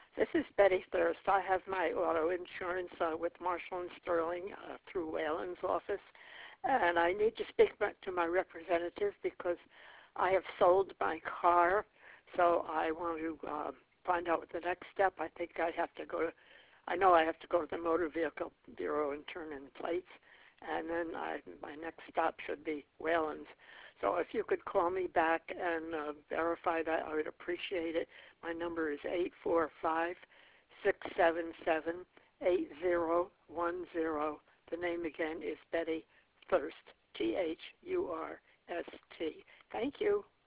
This is Betty Thirst. I have my auto insurance with Marshall and Sterling through Whalen's office, and I need to speak to my representative because I have sold my car, so I want to find out what the next step. I think I know I have to go to the Motor Vehicle Bureau and turn in plates, and then my next stop should be Whalen's. So if you could call me back and verify that, I would appreciate it. My number is 845-677-8010. The name again is Betty Thirst, Thurst. Thank you.